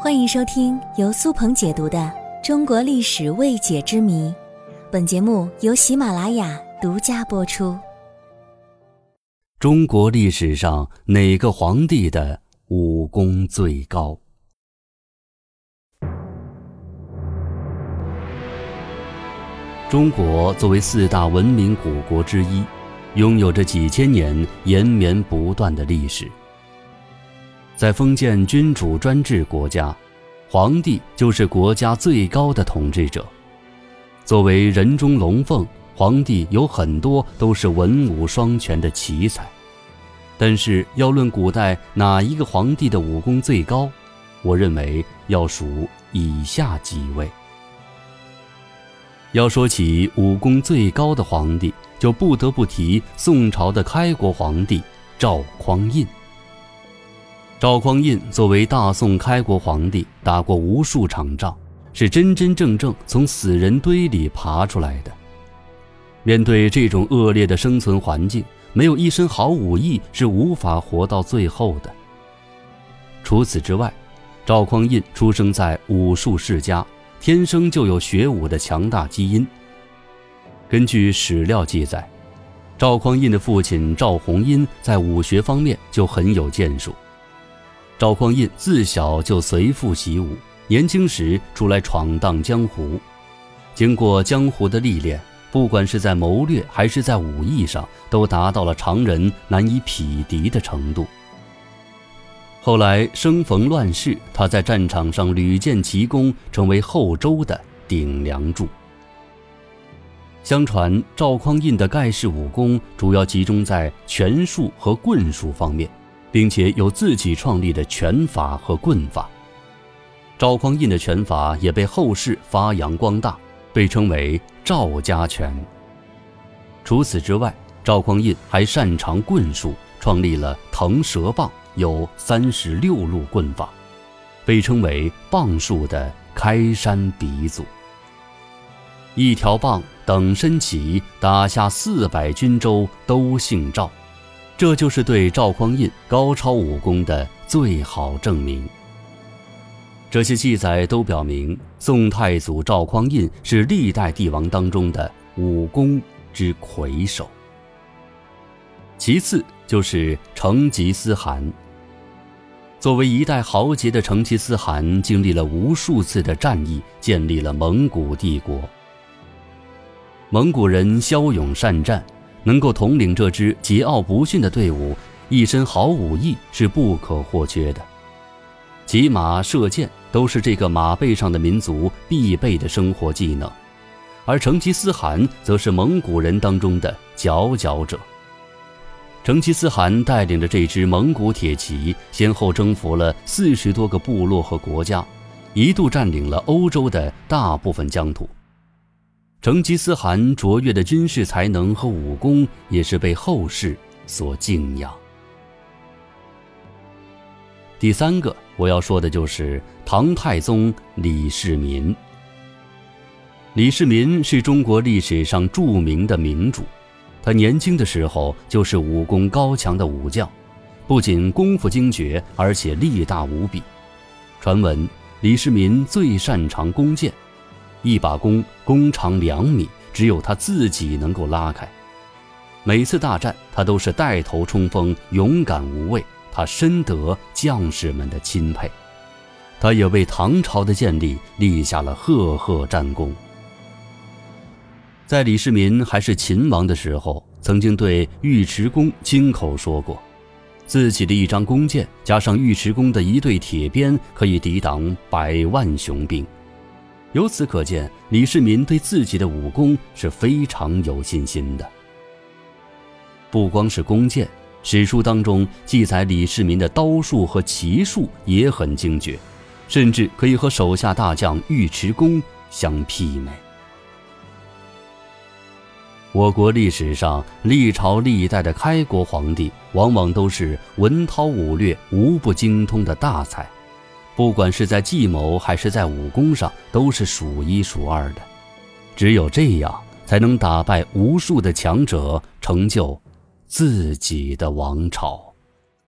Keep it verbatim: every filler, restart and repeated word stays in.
欢迎收听由苏鹏解读的《中国历史未解之谜》，本节目由喜马拉雅独家播出。 中国历史上哪个皇帝的武功最高？中国作为四大文明古国之一，拥有着几千年延绵不断的历史。在封建君主专制国家，皇帝就是国家最高的统治者。作为人中龙凤，皇帝有很多都是文武双全的奇才。但是要论古代哪一个皇帝的武功最高，我认为要数以下几位。要说起武功最高的皇帝，就不得不提宋朝的开国皇帝赵匡胤。赵匡胤作为大宋开国皇帝，打过无数场仗，是真真正正从死人堆里爬出来的。面对这种恶劣的生存环境，没有一身好武艺是无法活到最后的。除此之外，赵匡胤出生在武术世家，天生就有学武的强大基因。根据史料记载，赵匡胤的父亲赵弘殷在武学方面就很有建树。赵匡胤自小就随父习武，年轻时出来闯荡江湖。经过江湖的历练，不管是在谋略还是在武艺上，都达到了常人难以匹敌的程度。后来生逢乱世，他在战场上屡建奇功，成为后周的顶梁柱。相传赵匡胤的盖世武功主要集中在拳术和棍术方面，并且有自己创立的拳法和棍法。赵匡胤的拳法也被后世发扬光大，被称为赵家拳。除此之外，赵匡胤还擅长棍术，创立了腾蛇棒，有三十六路棍法，被称为棒术的开山鼻祖。一条棒等身起，打下四百军州都姓赵，这就是对赵匡胤高超武功的最好证明。这些记载都表明，宋太祖赵匡胤是历代帝王当中的武功之魁首。其次就是成吉思汗。作为一代豪杰的成吉思汗，经历了无数次的战役，建立了蒙古帝国。蒙古人骁勇善战，能够统领这支桀骜不驯的队伍，一身好武艺是不可或缺的。骑马射箭都是这个马背上的民族必备的生活技能，而成吉思汗则是蒙古人当中的佼佼者。成吉思汗带领着这支蒙古铁骑，先后征服了四十多个部落和国家，一度占领了欧洲的大部分疆土。成吉思汗卓越的军事才能和武功也是被后世所敬仰。第三个我要说的就是唐太宗李世民。李世民是中国历史上著名的明主，他年轻的时候就是武功高强的武将，不仅功夫精绝，而且力大无比。传闻李世民最擅长弓箭，一把弓弓长两米，只有他自己能够拉开。每次大战他都是带头冲锋，勇敢无畏，他深得将士们的钦佩。他也为唐朝的建立立下了赫赫战功。在李世民还是秦王的时候，曾经对尉迟恭亲口说过，自己的一张弓箭加上尉迟恭的一对铁鞭，可以抵挡百万雄兵。由此可见，李世民对自己的武功是非常有信心的。不光是弓箭，史书当中记载李世民的刀术和骑术也很精绝，甚至可以和手下大将尉迟恭相媲美。我国历史上历朝历代的开国皇帝，往往都是文韬武略无不精通的大才，不管是在计谋还是在武功上，都是数一数二的。只有这样，才能打败无数的强者，成就自己的王朝。